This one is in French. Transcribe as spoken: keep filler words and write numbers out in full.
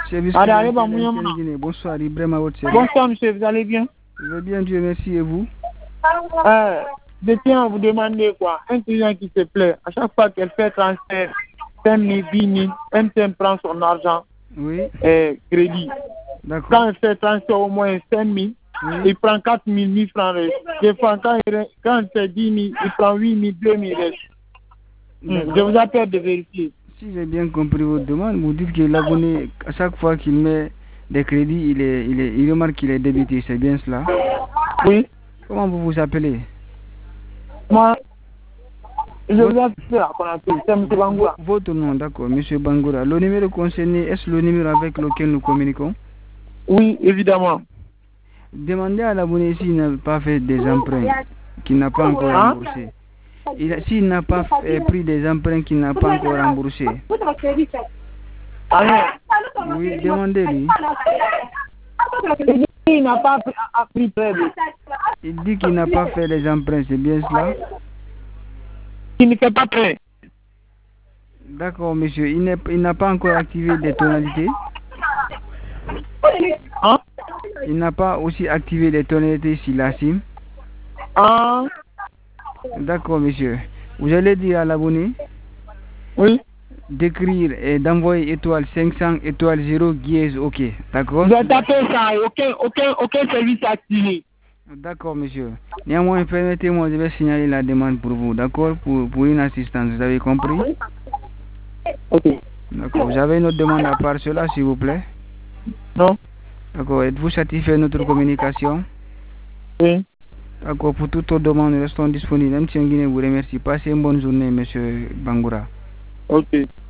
Service Allez, bah, bonsoir, Ibrahim à votre service. Bonsoir, monsieur, vous allez bien? Je vais bien, Dieu merci, et vous? Euh, je tiens à vous demander quoi. Un client qui se plaît, à chaque fois qu'elle fait transfert cinq mille, dix mille, M T N prend son argent oui. et crédit. D'accord. Quand elle fait transfert au moins cinq mille, oui. Il prend quatre mille, mille francs. Des fois, quand il, quand il fait dix mille, il prend huit mille, deux mille. Hum, je vous appelle de vérifier. Si j'ai bien compris votre demande, vous dites que l'abonné, à chaque fois qu'il met des crédits, il, est, il, est, il remarque qu'il est débité, c'est bien cela? Oui. Comment vous vous appelez? Moi, je vous appelle à Conakry, c'est M. Bangoura. Votre nom, d'accord, M. Bangoura. Le numéro concerné, est-ce le numéro avec lequel nous communiquons? Oui, évidemment. Demandez à l'abonné s'il n'a pas fait des emprunts, qu'il n'a pas encore hein? remboursé. S'il n'a pas fait, pris des emprunts qu'il n'a pas encore remboursé. Ah, oui, demandez-lui. Il n'a pas pris prêt. Il dit qu'il n'a pas fait les emprunts, c'est bien cela? Il ne fait pas prêt. D'accord, monsieur. Il n'a pas encore activé des tonalités? Hein? Il n'a pas aussi activé les tonalités sur la SIM? Ah. D'accord, monsieur. Vous allez dire à l'abonné? Oui. D'écrire et d'envoyer étoile cinq cents, étoile zéro, dièse, ok. D'accord? Je vais taper ça, aucun, aucun, aucun service activé. D'accord, monsieur. Néanmoins, permettez-moi, je vais signaler la demande pour vous, d'accord? Pour, pour une assistance, vous avez compris? Ok. D'accord. Vous avez une autre demande à part cela, s'il vous plaît? Non. D'accord. Êtes-vous satisfait de notre communication? Oui. D'accord. Pour toute autre demande, nous restons disponibles. M. Guinée vous remercie. Passez une bonne journée, monsieur Bangoura. Ok.